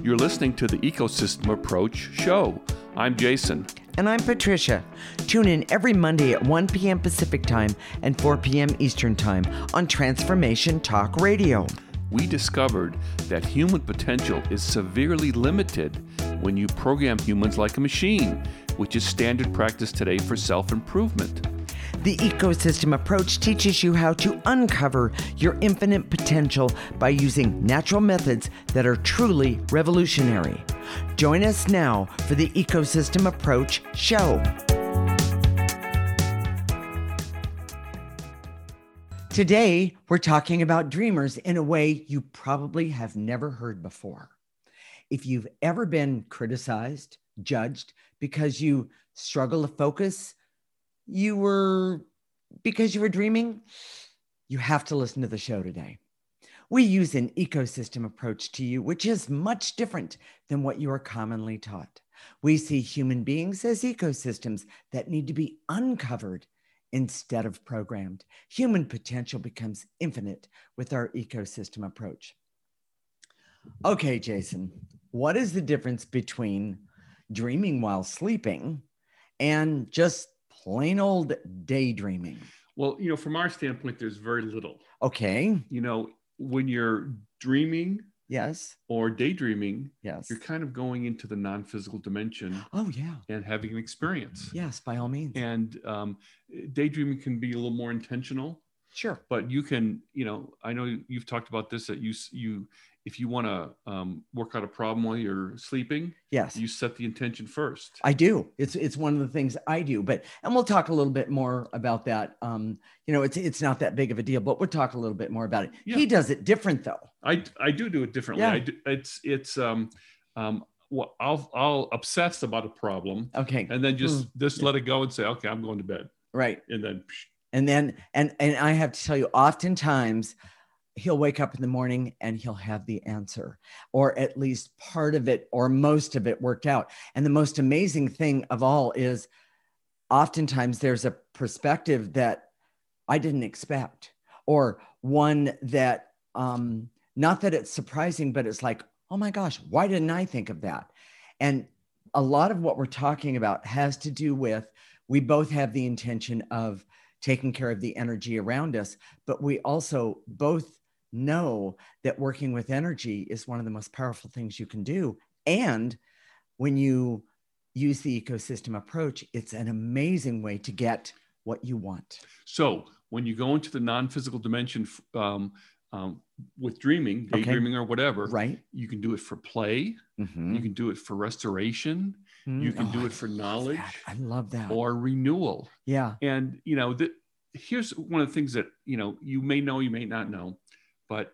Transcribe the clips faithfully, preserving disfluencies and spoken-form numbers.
You're listening to the Ecosystem Approach show. I'm Jason. And I'm Patricia. Tune in every Monday at one p.m. Pacific Time and four p.m. Eastern Time on Transformation Talk Radio. We discovered that human potential is severely limited when you program humans like a machine, which is standard practice today for self-improvement. The Ecosystem Approach teaches you how to uncover your infinite potential by using natural methods that are truly revolutionary. Join us now for the Ecosystem Approach show. Today, we're talking about dreamers in a way you probably have never heard before. If you've ever been criticized, judged because you struggle to focus, you were, because you were dreaming, you have to listen to the show today. We use an ecosystem approach to you, which is much different than what you are commonly taught. We see human beings as ecosystems that need to be uncovered instead of programmed. Human potential becomes infinite with our ecosystem approach. Okay, Jason, what is the difference between dreaming while sleeping and just plain old daydreaming? Well, you know, from our standpoint, there's very little. Okay. You know, when you're dreaming Yes. or daydreaming, Yes. you're kind of going into the non-physical dimension Oh, yeah. and having an experience. Yes, by all means. And um, daydreaming can be a little more intentional, Sure. but you can, you know, I know you've talked about this, that you, you, if you want to um, work out a problem while you're sleeping, Yes. you set the intention first. I do. It's it's one of the things I do. But and we'll talk a little bit more about that. Um, you know, it's it's not that big of a deal, but we'll talk a little bit more about it. Yeah. He does it different though. I I do do it differently. Yeah. I do, it's it's um um well, I'll I'll obsess about a problem, Okay. and then just Hmm. just let it go and say, okay, I'm going to bed, Right. and then psh, And then and and I have to tell you, oftentimes he'll wake up in the morning and he'll have the answer, or at least part of it or most of it worked out. And the most amazing thing of all is oftentimes there's a perspective that I didn't expect, or one that, um, not that it's surprising, but it's like, oh my gosh, why didn't I think of that? And a lot of what we're talking about has to do with, we both have the intention of taking care of the energy around us, but we also both know that working with energy is one of the most powerful things you can do. And when you use the ecosystem approach, it's an amazing way to get what you want. so when you go into the non-physical dimension um, um, with dreaming, daydreaming, or whatever, Right? you can do it for play. Mm-hmm. You can do it for restoration. You can Oh, do I it for love knowledge that. I love that. or renewal. Yeah. And, you know, the, here's one of the things that, you know, you may know, you may not know, but,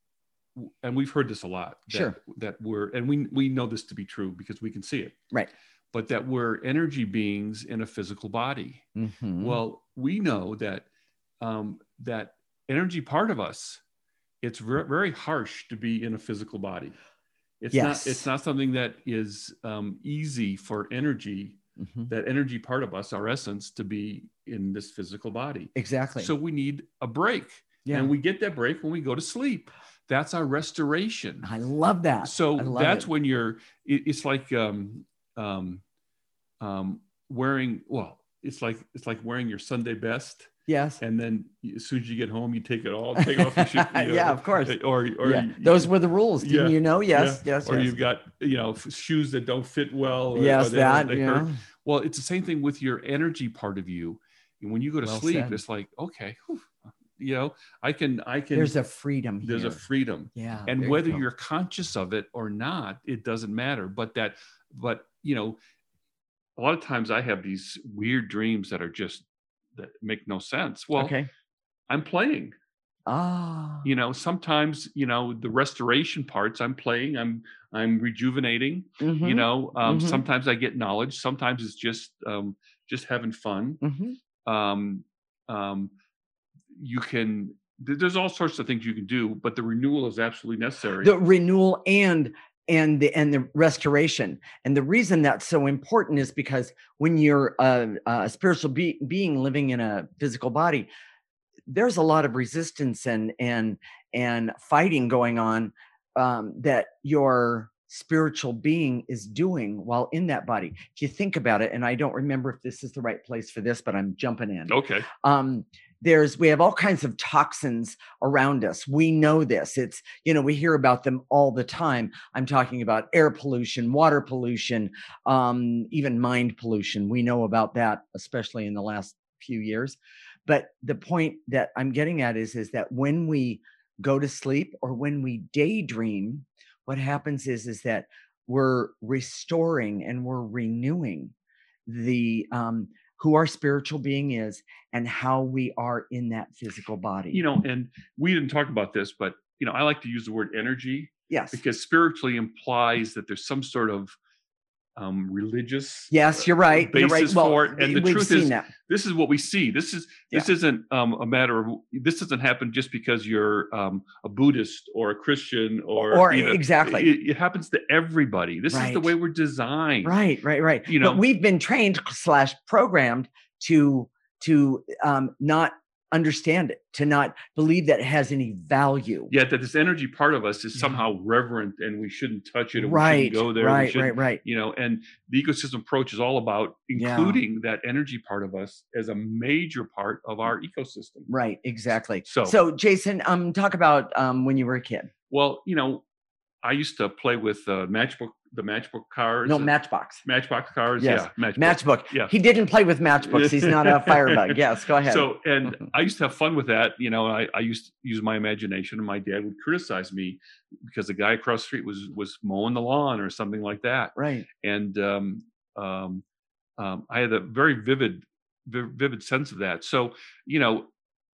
and we've heard this a lot, that, Sure. that we're, and we, we know this to be true because we can see it, Right. but that we're energy beings in a physical body. Mm-hmm. Well, we know that, um, that energy part of us, it's ver- very harsh to be in a physical body. It's Yes. not, it's not something that is um, easy for energy, Mm-hmm. that energy part of us, our essence, to be in this physical body. Exactly. So we need a break. Yeah. And we get that break when we go to sleep. That's our restoration. I love that. So I love that's it. when you're, it, it's like um, um, um, wearing, well, it's like, it's like wearing your Sunday best. Yes. And then as soon as you get home, you take it all, take off your shoes. You know, Yeah, of course. Or, or Yeah. you- Those were the rules. Didn't Yeah. you know? Yes. yeah. Yes. Or yes. you've got, you know, f- shoes that don't fit well. Or, Yes, or they, that, they yeah. hurt. Well, it's the same thing with your energy part of you. And when you go to Well sleep, said. it's like, okay, whew, you know, I can, I can, There's a freedom there's here. a freedom. Yeah. And there you whether go. you're conscious of it or not, it doesn't matter. But that, but, you know, a lot of times I have these weird dreams that are just, that make no sense. Well, Okay. I'm playing. Ah. You know, sometimes, you know, the restoration parts, I'm playing, I'm, I'm rejuvenating, Mhm. you know, um, Mhm. sometimes I get knowledge. Sometimes it's just, um, just having fun. Mhm. Um, um, you can, th- there's all sorts of things you can do, but the renewal is absolutely necessary. The renewal and and the and the restoration. And the reason that's so important is because when you're a, a spiritual be- being living in a physical body, there's a lot of resistance and and and fighting going on, um, that your spiritual being is doing while in that body. If you think about it, and I don't remember if this is the right place for this, but I'm jumping in. Okay. Um, there's, we have all kinds of toxins around us. We know this. It's, you know, we hear about them all the time. I'm talking about air pollution, water pollution, um, even mind pollution. We know about that, especially in the last few years. But the point that I'm getting at is, is that when we go to sleep or when we daydream, what happens is, is that we're restoring and we're renewing the, um, who our spiritual being is and how we are in that physical body. You know, and we didn't talk about this, but, you know, I like to use the word energy. Yes. Because spiritually implies that there's some sort of um, religious yes, you're right. basis you're right. Well, for it. And the we've truth seen is, that. this is what we see. This is this Yeah. isn't um, a matter of, this doesn't happen just because you're um, a Buddhist or a Christian or, Or you know, exactly. It, it happens to everybody. This is the Right. way we're designed. Right, right, right. You know- but we've been trained slash programmed to to um, not understand it, to not believe that it has any value. Yet that this energy part of us is Yeah. somehow reverent and we shouldn't touch it. And we Right, shouldn't go there. we right, shouldn't- right, right. You know, and the ecosystem approach is all about Yeah. including that energy part of us as a major part of our ecosystem. Right, exactly. So- so Jason, um, talk about um, when you were a kid. Well, you know, I used to play with uh, matchbook, the matchbook cars. No, and- Matchbox. Matchbox cars. Yes. Yeah, matchbook. Matchbook. Yeah. He didn't play with matchbooks. He's not a firebug. Yes, go ahead. So, and Mhm. I used to have fun with that. You know, I, I used to use my imagination, and my dad would criticize me because the guy across the street was was mowing the lawn or something like that. Right. And um, um, um, I had a very vivid, vi- vivid sense of that. So, you know,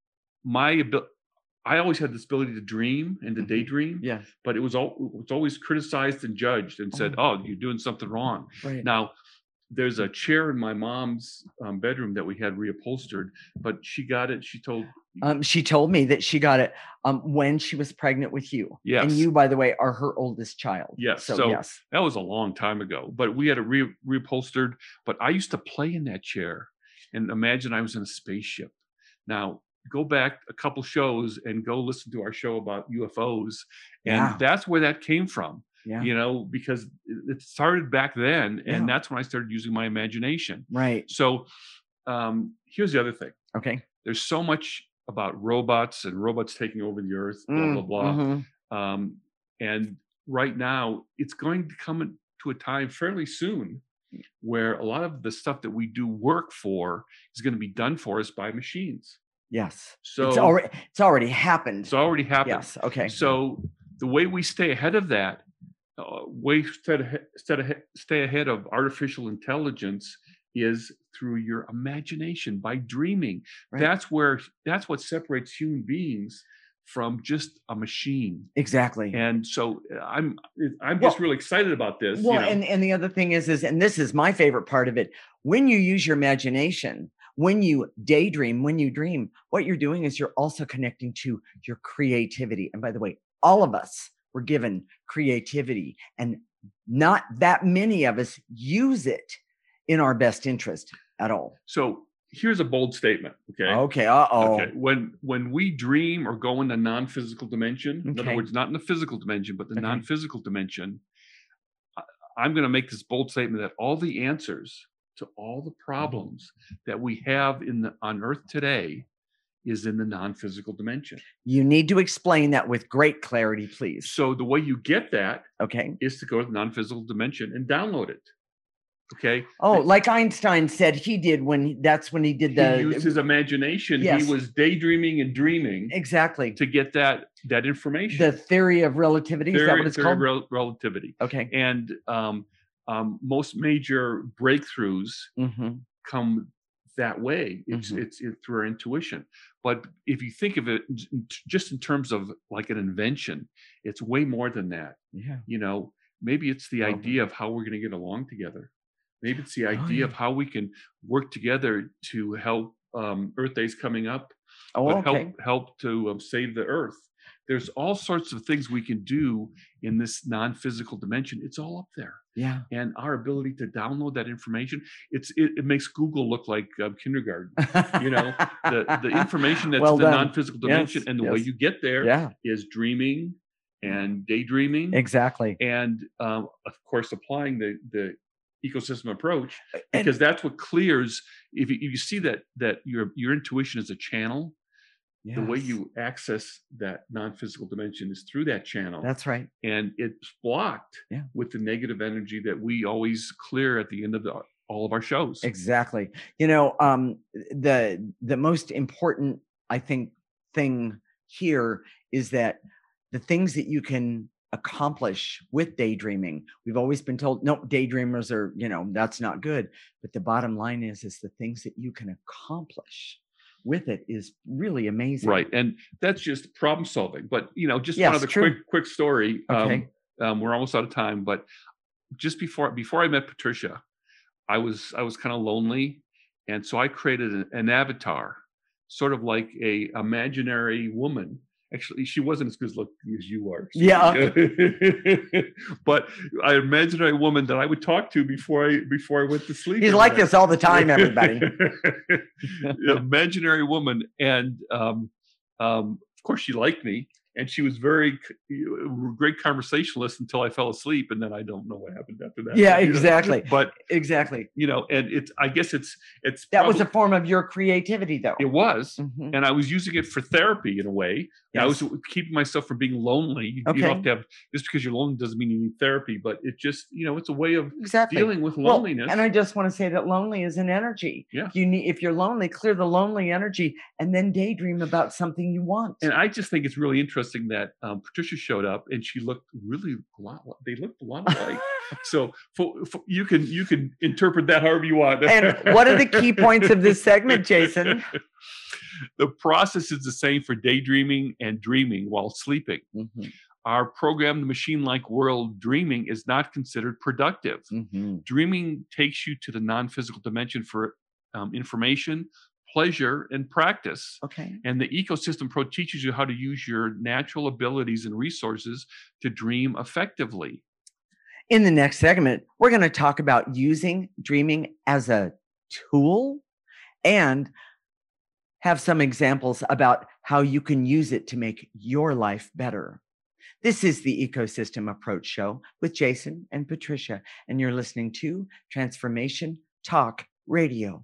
my ability. I always had this ability to dream and to Mhm. daydream, Yes. but it was all it was always criticized and judged and said, Oh. "Oh, you're doing something wrong." Right. Now, there's a chair in my mom's um, bedroom that we had reupholstered, but she got it. She told, Um, she told me that she got it um, when she was pregnant with you. Yes. And you, by the way, are her oldest child. Yes. So, So- yes. that was a long time ago, but we had it re- reupholstered. But I used to play in that chair and imagine I was in a spaceship. Now, go back a couple shows and go listen to our show about U F Os. And Yeah. that's where that came from. Yeah. You know, because it it started back then, and Yeah. that's when I started using my imagination. Right. So um, here's the other thing. Okay. There's so much about robots and robots taking over the earth, blah, Mm, blah, blah. mhm. Um, and right now, it's going to come to a time fairly soon where a lot of the stuff that we do work for is going to be done for us by machines. Yes. So it's already it's already happened. it's already happened. Yes. Okay. So the way we stay ahead of that, uh, way stay ahead, stay ahead, stay ahead of artificial intelligence is through your imagination, by dreaming. Right. That's where that's what separates human beings from just a machine. Exactly. And so uh, I'm I'm just Well- really excited about this. Well, you know. and, and the other thing is, is, and this is my favorite part of it, when you use your imagination, when you daydream, when you dream, what you're doing is you're also connecting to your creativity. And by the way, all of us were given creativity, and not that many of us use it in our best interest at all. So here's a bold statement. Okay. Okay. Uh-oh. Okay. When when we dream or go in the non-physical dimension, in other Okay. words, not in the physical dimension, but the Okay. non-physical dimension, I- I'm going to make this bold statement that all the answers to all the problems that we have in the on Earth today is in the non-physical dimension. You need to explain that with great clarity, please. So the way you get that Okay. is to go to the non-physical dimension and download it. Okay. Oh, like Einstein said he did when that's when he did He the used his imagination. Yes. He was daydreaming and dreaming exactly to get that that information. the theory of relativity. Is that Theory- what it's theory of called? rel- relativity. Okay. And um, um, most major breakthroughs hmm come that way. It's Mhm. it's it, through our intuition. But if you think of it j- just in terms of like an invention, it's way more than that. Yeah. You know, maybe it's the Well, idea of how we're going to get along together. Maybe it's the Oh, idea yeah. of how we can work together to help um, Earth Day's coming up, Oh, but okay. help help to um, save the Earth. There's all sorts of things we can do in this non-physical dimension. It's all up there, Yeah. and our ability to download that information, it's it, it makes Google look like um, kindergarten. You know, the the information that's Well in the done. non-physical dimension, Yes, and the way yes. you get there is Yeah. dreaming and daydreaming. Exactly. And um, of course, applying the, the ecosystem approach, because and, that's what clears. If you, if you see that, that your, your intuition is a channel, yes. the way you access that non-physical dimension is through that channel. That's right. And it's blocked yeah. with the negative energy that we always clear at the end of the, all of our shows. Exactly. You know, um, the, the most important, I think, thing here is that the things that you can accomplish with daydreaming, we've always been told, no, daydreamers are, you know, that's not good. But the bottom line is, is the things that you can accomplish with it is really amazing. Right. And that's just problem solving. But, you know, just yes, one other true. quick, quick story. Okay. Um, um, we're almost out of time, but just before, before I met Patricia, I was, I was kind of lonely. And so I created an, an avatar, sort of like a imaginary woman. Actually, she wasn't as good looking as you are. So. Yeah. But I imagined a woman that I would talk to before I before I went to sleep. He's like this all the time, everybody. Imaginary woman, and um, um, of course, she liked me, and she was very great conversationalist until I fell asleep, and then I don't know what happened after that. Yeah, exactly. Know? But exactly, you know, and it's. I guess it's it's. That probably, was a form of your creativity, though. It was, mm-hmm. and I was using it for therapy in a way. Yes. I was keeping myself from being lonely. Okay. You don't have to have just because you're lonely doesn't mean you need therapy, but it just, you know, it's a way of exactly. dealing with loneliness. Well, and I just want to say that lonely is an energy. Yeah. You need, if you're lonely, clear the lonely energy and then daydream about something you want. And I just think it's really interesting that um, Patricia showed up and she looked really a lot. They looked a lot alike. So for, for, you can you can interpret that however you want. And what are the key points of this segment, Jason? The process is the same for daydreaming and dreaming while sleeping. Mm-hmm. Our programmed machine-like world dreaming is not considered productive. Mm-hmm. Dreaming takes you to the non-physical dimension for um, information, pleasure, and practice. Okay. And the ecosystem pro teaches you how to use your natural abilities and resources to dream effectively. In the next segment, we're going to talk about using dreaming as a tool and have some examples about how you can use it to make your life better. This is the Ecosystem Approach Show with Jason and Patricia, and you're listening to Transformation Talk Radio.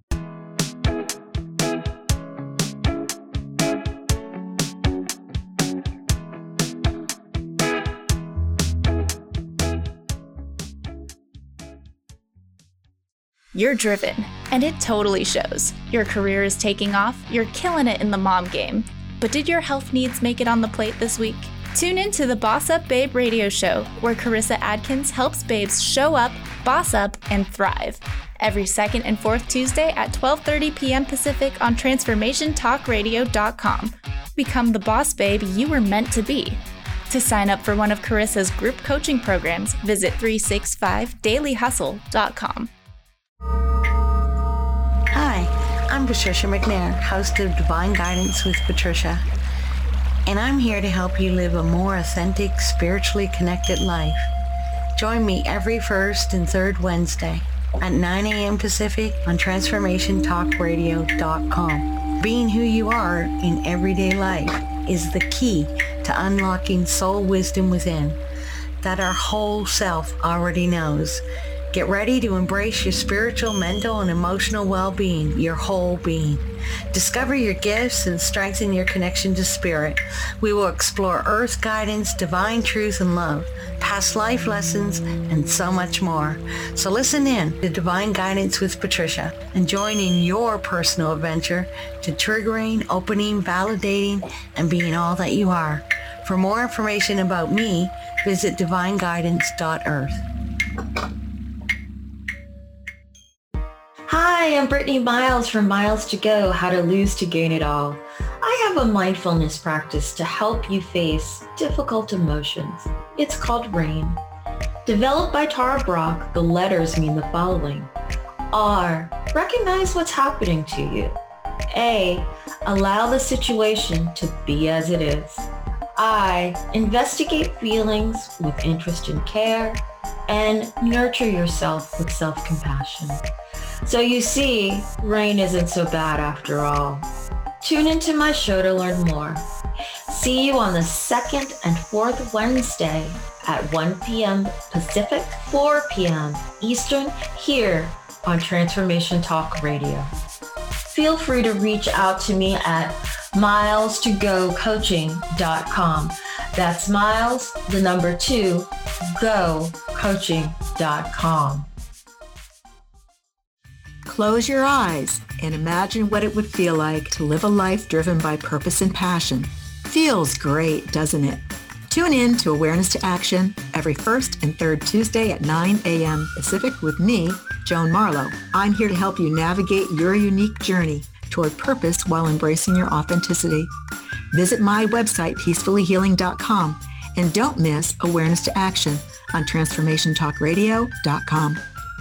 You're driven, and it totally shows. Your career is taking off, you're killing it in the mom game. But did your health needs make it on the plate this week? Tune in to the Boss Up Babe radio show, where Carissa Adkins helps babes show up, boss up, and thrive. Every second and fourth Tuesday at twelve thirty p.m. Pacific on transformation talk radio dot com. Become the boss babe you were meant to be. To sign up for one of Carissa's group coaching programs, visit three sixty-five daily hustle dot com. Hi, I'm Patricia McNair, host of Divine Guidance with Patricia, and I'm here to help you live a more authentic, spiritually connected life. Join me every first and third Wednesday at nine a.m. Pacific on transformation talk radio dot com. Being who you are in everyday life is the key to unlocking soul wisdom within that our whole self already knows. Get ready to embrace your spiritual, mental, and emotional well-being, your whole being. Discover your gifts and strengthen your connection to spirit. We will explore earth guidance, divine truth and love, past life lessons, and so much more. So listen in to Divine Guidance with Patricia and join in your personal adventure to triggering, opening, validating, and being all that you are. For more information about me, visit divine guidance dot earth. Hi, I'm Brittany Miles from Miles to Go, How to Lose to Gain It All. I have a mindfulness practice to help you face difficult emotions. It's called RAIN. Developed by Tara Brach, the letters mean the following. R, recognize what's happening to you. A, allow the situation to be as it is. I, investigate feelings with interest and care, and nurture yourself with self-compassion. So you see, rain isn't so bad after all. Tune into my show to learn more. See you on the second and fourth Wednesday at one p.m. Pacific, four p.m. Eastern, here on Transformation Talk Radio. Feel free to reach out to me at miles to go coaching dot com. That's miles, the number two, go coaching dot com. Close your eyes and imagine what it would feel like to live a life driven by purpose and passion. Feels great, doesn't it? Tune in to Awareness to Action every first and third Tuesday at nine a.m. Pacific with me, Joan Marlowe. I'm here to help you navigate your unique journey toward purpose while embracing your authenticity. Visit my website, peacefully healing dot com, and don't miss Awareness to Action on transformation talk radio dot com.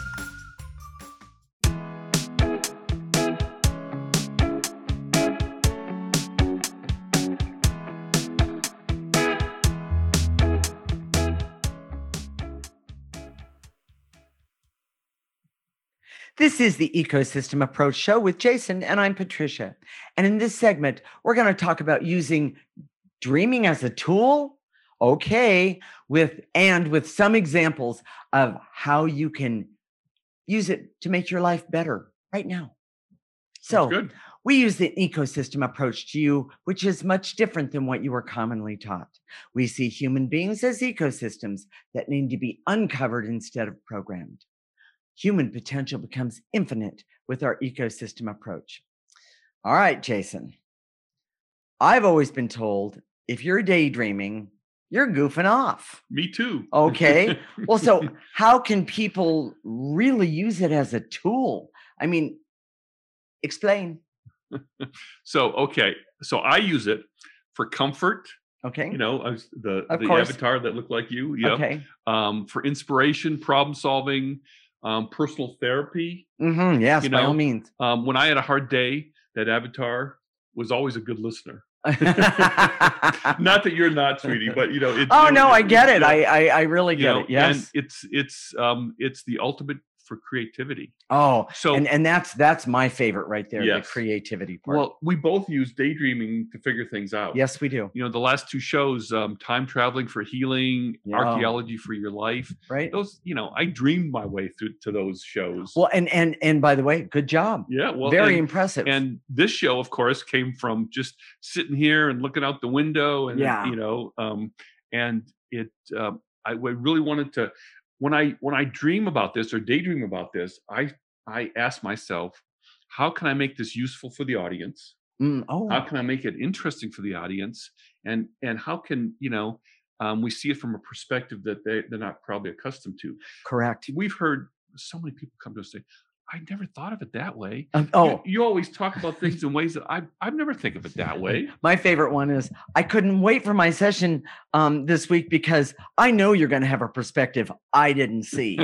This is the Ecosystem Approach Show with Jason, and I'm Patricia. And in this segment, we're going to talk about using dreaming as a tool. Okay, with and with some examples of how you can use it to make your life better right now. So Good. We use the ecosystem approach to you, which is much different than what you were commonly taught. We see human beings as ecosystems that need to be uncovered instead of programmed. Human potential becomes infinite with our ecosystem approach. All right, Jason. I've always been told if you're daydreaming, you're goofing off. Me too. Okay. Well, so how can people really use it as a tool? I mean, explain. So, okay. So I use it for comfort. Okay. You know, I was the, Of the course. avatar that looked like you. Yeah. Okay. Um, for inspiration, problem solving, um, personal therapy. Mm-hmm. Yes, You by know, all means. Um, when I had a hard day, that avatar was always a good listener. Not that you're not, sweetie, but you know. It, Oh you know, no, I get you it. know, I, I I really you get know, it. Yes. And it's it's um it's the ultimate for creativity. Oh, So and and that's that's my favorite right there. Yes. The creativity part. well, we both use daydreaming to figure things out. Yes, we do. You know, the last two shows, um, time traveling for healing, Yeah. archaeology for your life. Right. Those, you know, I dreamed my way through to those shows. Well, and and and by the way, good job. yeah, well, Very and, impressive. and this show, of course, came from just sitting here and looking out the window, and Yeah. you know, um, and it, um, I w- really wanted to. When I when I dream about this or daydream about this, I I ask myself, how can I make this useful for the audience? Mm, oh, How can I make it interesting for the audience? And and how can, you know, um, we see it from a perspective that they, they're not probably accustomed to. correct. We've heard so many people come to us say, I never thought of it that way. Um, You, oh, you always talk about things in ways that I I've never think of it that way. my favorite one is I couldn't wait for my session um, this week because I know you're going to have a perspective I didn't see.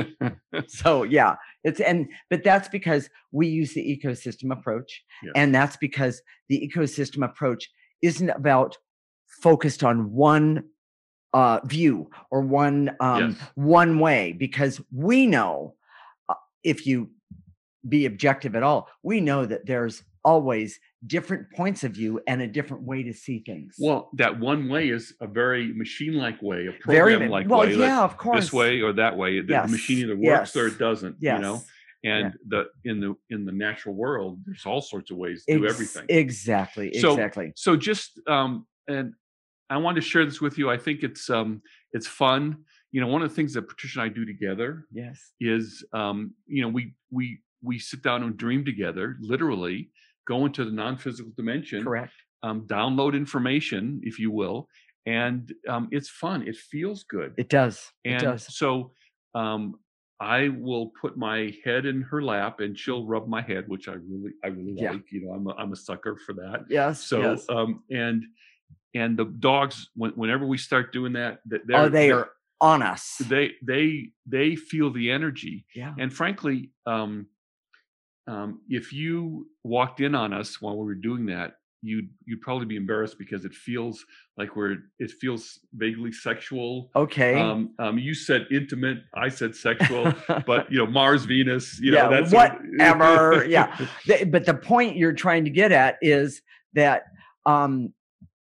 So yeah, it's and but that's because we use the ecosystem approach, Yeah. and that's because the ecosystem approach isn't about focused on one uh, view or one um, Yes. one way. Because we know uh, if you be objective at all, we know that there's always different points of view and a different way to see things. Well, that one way is a very machine-like way, a Very program-like well, way. like yeah, of course. this way or that way. The, the Yes, machine either works or yes, it doesn't. yes. You know, and the in the in the natural world, there's all sorts of ways to do Ex- everything. Exactly. So- Exactly. So just um, and I want to share this with you. I think it's um, it's fun. You know, one of the things that Patricia and I do together Yes. is um, you know, we we we sit down and dream together, literally go into the non-physical dimension, Correct. um, download information, if you will, and um, it's fun. It feels good. It does. It and does. so um, I will put my head in her lap, and she'll rub my head, which I really I really Yeah. like. You know, I'm a, I'm a sucker for that. Yes. So yes. um, and and the dogs, when, whenever we start doing that, that Oh, they're, they they're- are on us. they they they feel the energy. Yeah. And frankly, um, um, if you walked in on us while we were doing that, you'd you'd probably be embarrassed because it feels like we're it feels vaguely sexual. Okay. Um, um, you said intimate, I said sexual, but you know, Mars, Venus, you know, yeah. that's Whatever. yeah. The- but the point you're trying to get at is that um,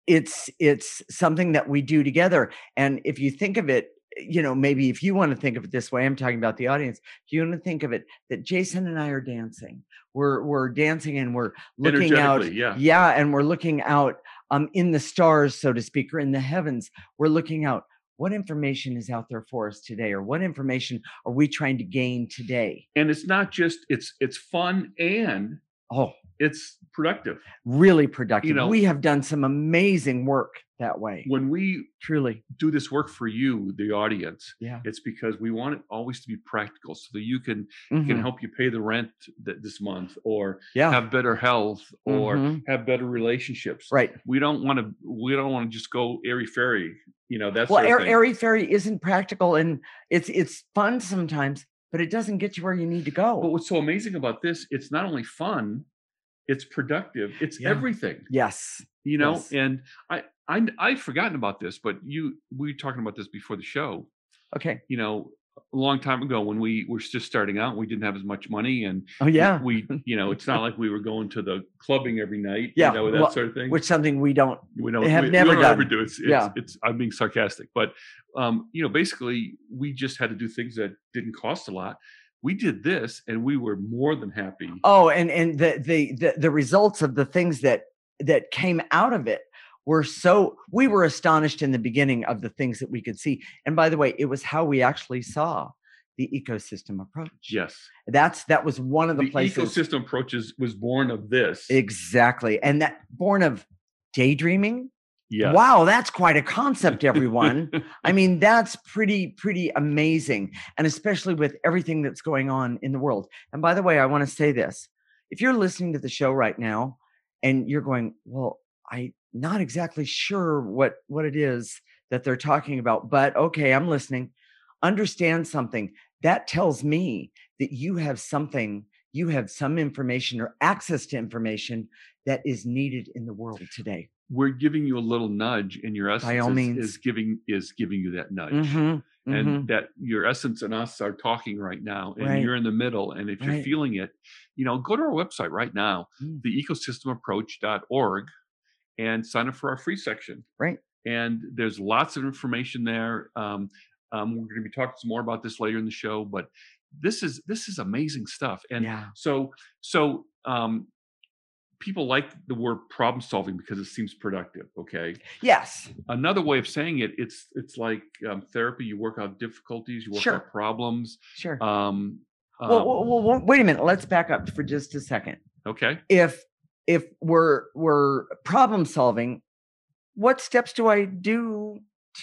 it's it's something that we do together. And if you think of it, you know, maybe if you want to think of it this way, I'm talking about the audience. If you want to think of it that Jason and I are dancing, we're we're dancing and we're looking out, Energetically, yeah. yeah, and we're looking out um in the stars, so to speak, or in the heavens. We're looking out. What information is out there for us today, or what information are we trying to gain today? And it's not just it's it's fun and Oh, it's productive. really productive. You know- we have done some amazing work that way. When we Truly. do this work for you, the audience, Yeah. it's because we want it always to be practical, so that you can can Mhm. help you pay the rent th- this month, or Yeah. have better health, or Mhm. have better relationships. Right. We don't want to. We don't want to just go airy fairy. You know, that's Well, air, airy fairy isn't practical, and it's it's fun sometimes, but it doesn't get you where you need to go. But what's so amazing about this? It's not only fun, it's productive. It's Yeah. everything. Yes. You know, Yes. and I I I'd forgotten about this, but you we were talking about this before the show. Okay. You know, a long time ago when we were just starting out, we didn't have as much money, and Oh yeah. we, you know, it's not like we were going to the clubbing every night, Yeah, you know, that well, sort of thing. Which something we don't. we don't have we, never we don't done. ever do. It's, it's, Yeah. it's I'm being sarcastic, but um, you know, basically we just had to do things that didn't cost a lot. We did this, and we were more than happy. Oh, and and the the the, the results of the things that that came out of it were so. We were astonished in the beginning of the things that we could see. And by the way, it was how we actually saw the ecosystem approach. Yes, That's that was one of the, the places. ecosystem approaches was born of this. Exactly. And that born of daydreaming. Yes. Wow, that's quite a concept, everyone. I mean, that's pretty, pretty amazing. And especially with everything that's going on in the world. And by the way, I want to say this. If you're listening to the show right now and you're going, well, I'm not exactly sure what, what it is that they're talking about, but okay, I'm listening. Understand something. That tells me that you have something, you have some information or access to information that is needed in the world today. We're giving you a little nudge, and your essence all is, means. is giving is giving you that nudge. Mhm, And mhm. that your essence and us are talking right now, and Right. you're in the middle. And if you're Right. feeling it, you know, go to our website right now, Mm. the ecosystem approach dot org, and sign up for our free section. Right. And there's lots of information there. Um, um, we're going to be talking some more about this later in the show, but this is this is amazing stuff. And Yeah. so so um, people like the word problem solving because it seems productive. Okay. Yes. Another way of saying it, it's it's like um, therapy. You work out difficulties, you work Sure. out problems. Sure. Um, well, um, well, well, well, wait a minute. Let's back up for just a second. okay. If if we're we're problem solving, what steps do I do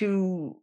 to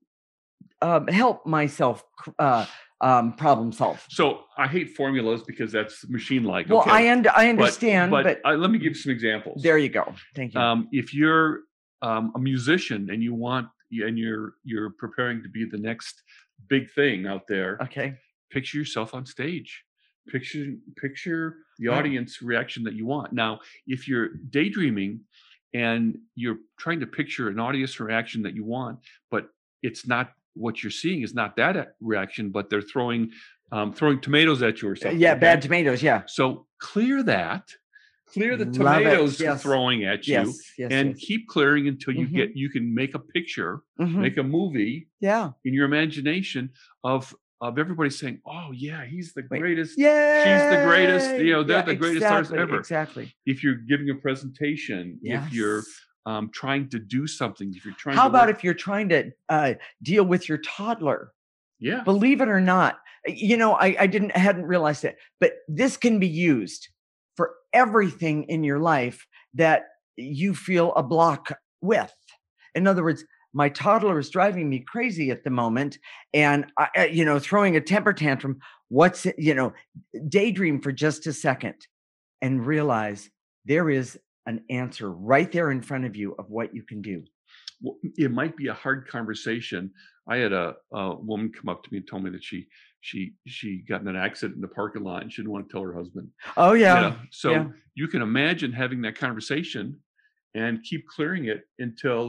um, help myself uh, um, problem solve? So I hate formulas because that's machine-like. Well, okay. I und- I But- understand, but, but, uh, let me give you some examples. there you go. Thank you. Um, if you're um, a musician and you want and you're you're preparing to be the next big thing out there, okay. picture yourself on stage. Picture picture the Right. audience reaction that you want. Now, if you're daydreaming and you're trying to picture an audience reaction that you want, but it's not what you're seeing is not that a- reaction, but they're throwing um, throwing tomatoes at you or something. Yeah, okay? bad tomatoes. Yeah. So clear that, clear the Love it, tomatoes they're yes. throwing at you, Yes. Yes. and yes. keep clearing until you Mhm. get you can make a picture, Mhm. make a movie Yeah. in your imagination of of everybody saying, "Oh yeah, he's the Wait. greatest." Yeah. She's the greatest, you know, they're the greatest artists exactly, ever. Exactly. If you're giving a presentation, Yes. if you're um, trying to do something, if you're trying How to about work- if you're trying to uh, deal with your toddler? yeah, Believe it or not, you know, I, I didn't I hadn't realized it, but this can be used for everything in your life that you feel a block with. In other words, my toddler is driving me crazy at the moment, and I, I- you know, throwing a temper tantrum. What's it, you know, daydream for just a second, and realize there is an answer right there in front of you of what you can do. Well, it might be a hard conversation. I had a, a woman come up to me and told me that she she she got in an accident in the parking lot and she didn't want to tell her husband. Oh you yeah, know? So yeah. you can imagine having that conversation and keep clearing it until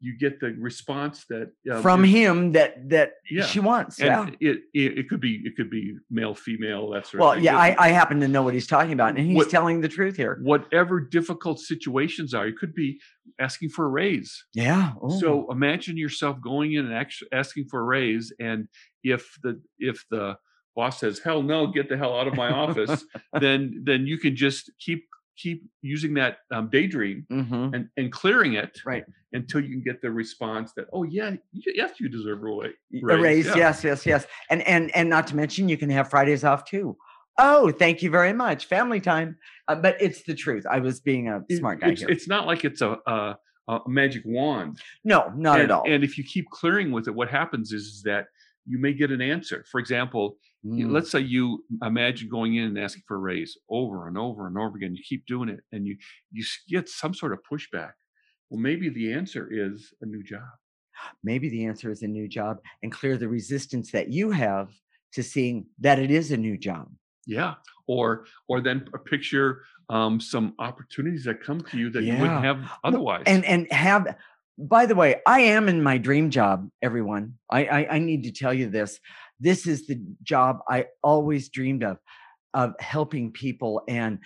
you get the response that um, from is- him that that Yeah. she wants. and Yeah. it, it it could be it could be male, female, that sort Well, of thing. yeah, It- I, I happen to know what he's talking about, and he's What- telling the truth here. whatever difficult situations are, it could be asking for a raise. Yeah. Ooh. So imagine yourself going in and actually asking for a raise, and if the if the boss says, "Hell no, get the hell out of my office," then then you can just keep keep using that um, daydream Mhm. and and clearing it Right. until you can get the response that, "Oh yeah, y- yes, you deserve a wa- A raise." raise, Yeah. yes, yes, yes. And and and not to mention, you can have Fridays off too. Oh, thank you very much. Family time. Uh, but it's the truth. I was being a It- smart guy it's, here. it's not like it's a, a a magic wand. No, not and, at all. And if you keep clearing with it, what happens is that you may get an answer. For example, you- Mm. let's say you imagine going in and asking for a raise over and over and over again. You keep doing it, and you you s- get some sort of pushback. Well, maybe the answer is a new job. Maybe the answer is a new job, and clear the resistance that you have to seeing that it is a new job. Yeah, or or then a picture um, some opportunities that come to you that you Yeah. wouldn't have Well, otherwise. And and have, by the way, I am in my dream job, everyone. I, I I need to tell you this. This is the job I always dreamed of, of helping people and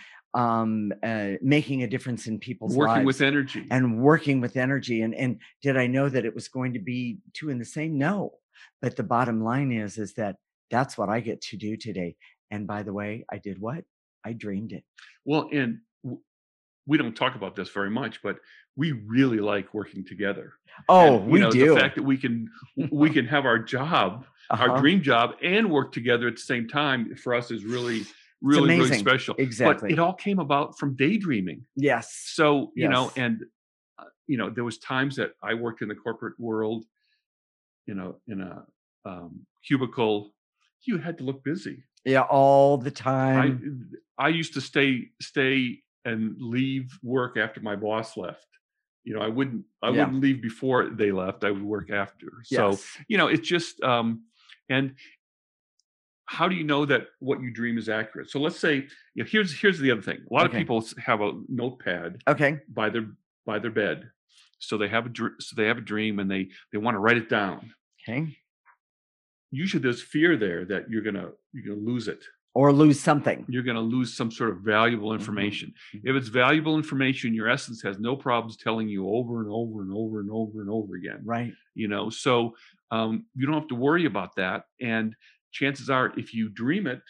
um uh, making a difference in people's working lives. with energy. And working with energy. And and did I know that it was going to be two in the same? No. But the bottom line is, is that that's what I get to do today. And by the way, I did what? I dreamed it. Well, and w- we don't talk about this very much, but we really like working together. Oh, And, you we know, do. The fact that we can we can have our job, our Uh-huh. dream job, and work together at the same time for us is really, really, really amazing. special. Exactly. But it all came about from daydreaming. Yes. So you know, Yes. and uh, you know, there was times that I worked in the corporate world, you know, in a um, cubicle. You had to look busy. Yeah, all the I time. I used to stay stay and leave work after my boss left. You know, I wouldn't I Yeah. wouldn't leave before they left. I would work after. So, Yes. you know, it's just um and how do you know that what you dream is accurate? So let's say, you know, here's here's the other thing. A lot Okay. of people s- have a notepad Okay. by their by their bed. So they have a dr- so they have a dream and they they want to write it down. Okay. Usually there's fear there that you're going to you're going to lose it. Or lose something. You're going to lose some sort of valuable information. If it's valuable information, your essence has no problems telling you over and over and over and over and over again. Right. You know, so um, you don't have to worry about that. And chances are, if you dream it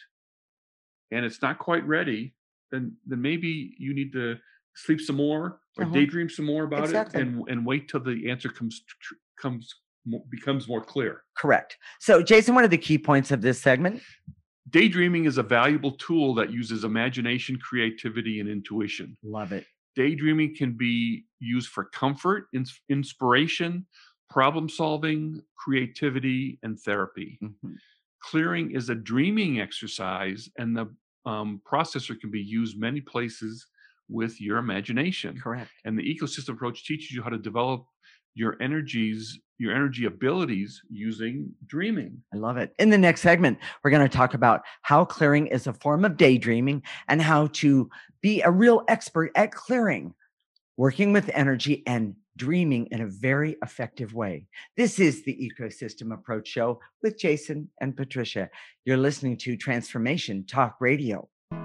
and it's not quite ready, then then maybe you need to sleep some more or Uh-huh. daydream some more about Exactly. it, and and wait till the answer comes tr- comes mo- becomes more clear. Correct. So, Jason, what are the key points of this segment? Daydreaming is a valuable tool that uses imagination, creativity, and intuition. Love it. Daydreaming can be used for comfort, ins- inspiration, problem solving, creativity, and therapy. Mhm. Clearing is a dreaming exercise, and the um, processor can be used many places with your imagination. Correct. And the ecosystem approach teaches you how to develop your energies, your energy abilities using dreaming. I love it. In the next segment, we're going to talk about how clearing is a form of daydreaming and how to be a real expert at clearing, working with energy and dreaming in a very effective way. This is the Ecosystem Approach Show with Jason and Patricia. You're listening to Transformation Talk Radio.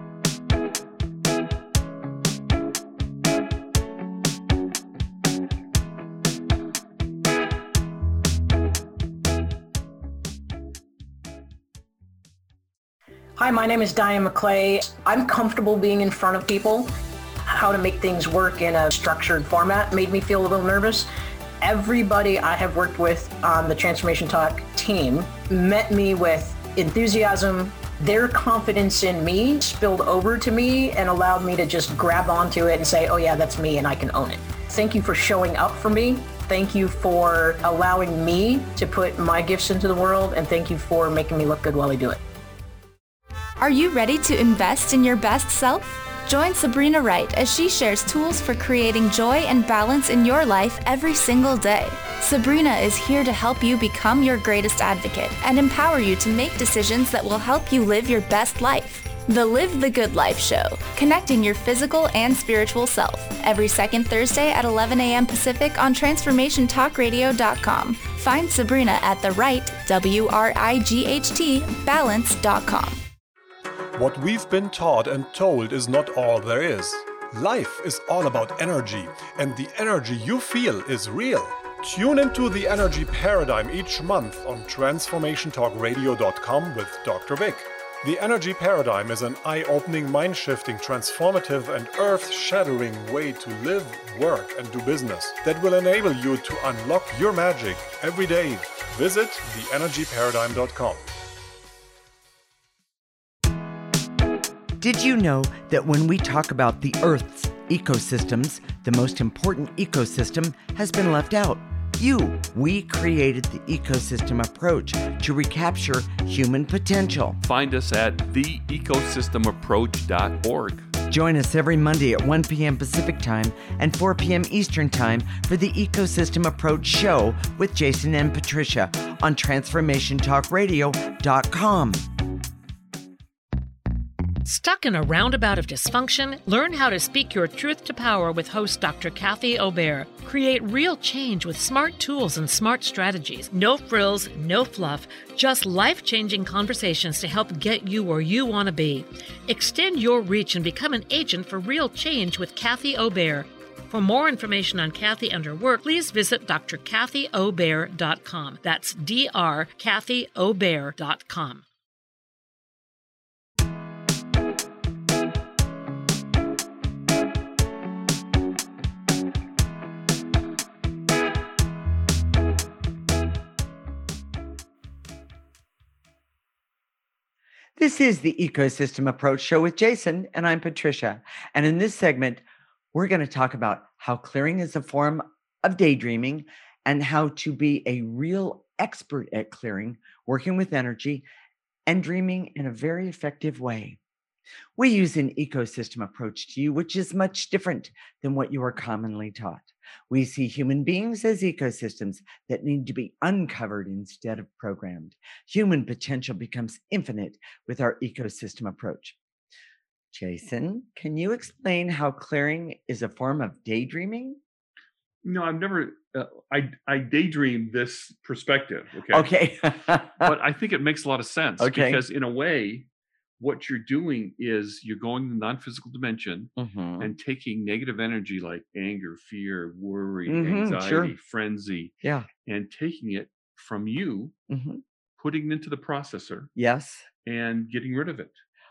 Hi, my name is Diane McClay. I'm comfortable being in front of people. How to make things work in a structured format made me feel a little nervous. Everybody I have worked with on the Transformation Talk team met me with enthusiasm. Their confidence in me spilled over to me and allowed me to just grab onto it and say, oh yeah, that's me and I can own it. Thank you for showing up for me. Thank you for allowing me to put my gifts into the world, and thank you for making me look good while I do it. Are you ready to invest in your best self? Join Sabrina Wright as she shares tools for creating joy and balance in your life every single day. Sabrina is here to help you become your greatest advocate and empower you to make decisions that will help you live your best life. The Live the Good Life Show, connecting your physical and spiritual self, every second Thursday at eleven a.m. Pacific on transformation talk radio dot com. Find Sabrina at the right, W R I G H T, balance dot com. What we've been taught and told is not all there is. Life is all about energy, and the energy you feel is real. Tune into the Energy Paradigm each month on transformation talk radio dot com with Doctor Vic. The Energy Paradigm is an eye-opening, mind-shifting, transformative, and earth-shattering way to live, work, and do business that will enable you to unlock your magic every day. Visit the energy paradigm dot com. Did you know that when we talk about the Earth's ecosystems, the most important ecosystem has been left out? You. We created the ecosystem approach to recapture human potential. Find us at the ecosystem approach dot org. Join us every Monday at one p.m. Pacific Time and four p.m. Eastern Time for the Ecosystem Approach Show with Jason and Patricia on transformation talk radio dot com. Stuck in a roundabout of dysfunction? Learn how to speak your truth to power with host Doctor Kathy Obear. Create real change with smart tools and smart strategies. No frills, no fluff, just life-changing conversations to help get you where you want to be. Extend your reach and become an agent for real change with Kathy Obear. For more information on Kathy and her work, please visit d r kathy obear dot com. That's D R kathy obear dot com. This is the Ecosystem Approach Show with Jason, and I'm Patricia. And in this segment, we're going to talk about how clearing is a form of daydreaming and how to be a real expert at clearing, working with energy, and dreaming in a very effective way. We use an ecosystem approach to you, which is much different than what you are commonly taught. We see human beings as ecosystems that need to be uncovered instead of programmed. Human potential becomes infinite with our ecosystem approach. Jason, can you explain how clearing is a form of daydreaming? No, I've never, uh, I, I daydream this perspective. Okay. Okay. But I think it makes a lot of sense. Okay. Because in a way, what you're doing is you're going to the non-physical dimension Mm-hmm. and taking negative energy like anger, fear, worry, Mhm, anxiety, sure. frenzy, Yeah. and taking it from you, Mm-hmm. putting it into the processor Yes. and getting rid of it.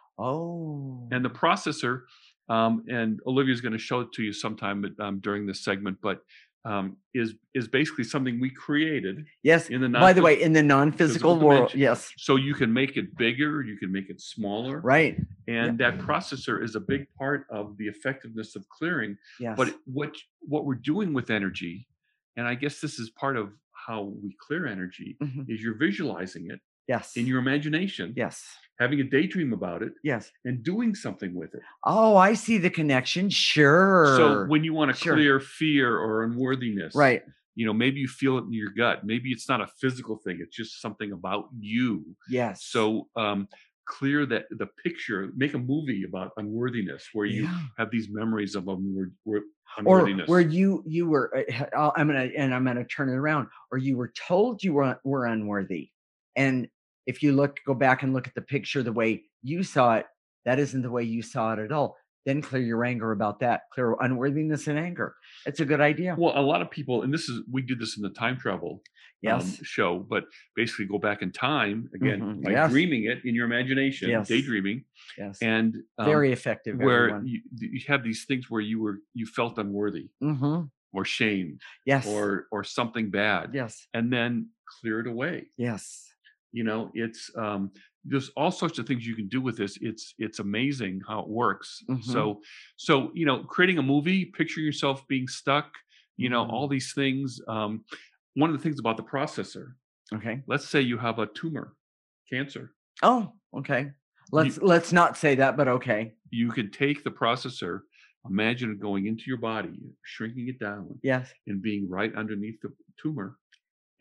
Oh. And the processor, um, and Olivia's going to show it to you sometime um, during this segment, but um, is is basically something we created. Yes. In the By the non-phys- way, in the non-physical physical world, dimension. yes. So you can make it bigger, you can make it smaller. Right. And that processor is a big part of the effectiveness of clearing. Yes. But what what we're doing with energy, and I guess this is part of how we clear energy, Mhm. is you're visualizing it Yes. in your imagination, Yes. having a daydream about it, Yes. and doing something with it. Oh, I see the connection. Sure. So when you want to Sure. clear fear or unworthiness, Right. you know, maybe you feel it in your gut. Maybe it's not a physical thing. It's just something about you. Yes. So um, clear that the picture, make a movie about unworthiness where you Yeah. have these memories of unwor- wor- Or unworthiness. where you you were uh, uh, I'm gonna and I'm gonna turn it around, or you were told you were were unworthy. And if you look, go back and look at the picture the way you saw it, that isn't the way you saw it at all. Then clear your anger about that. Clear unworthiness and anger. It's a good idea. Well, a lot of people, and this is, we did this in the time travel um, Yes. show, but basically go back in time again Mhm. by Yes. dreaming it in your imagination, Yes. daydreaming, Yes. and um, Very effective. where you, you have these things where you were you felt unworthy Mm-hmm. or shame Yes. or or something bad, yes. and then clear it away. Yes. You know, it's um, there's all sorts of things you can do with this. It's it's amazing how it works. Mhm. So so you know, creating a movie, picturing yourself being stuck, you know, Mhm. all these things. Um, one of the things about the processor, Okay. let's say you have a tumor, cancer, Oh, okay. Let's let's not say that, but okay. you can take the processor, imagine it going into your body, shrinking it down, Yes. and being right underneath the tumor,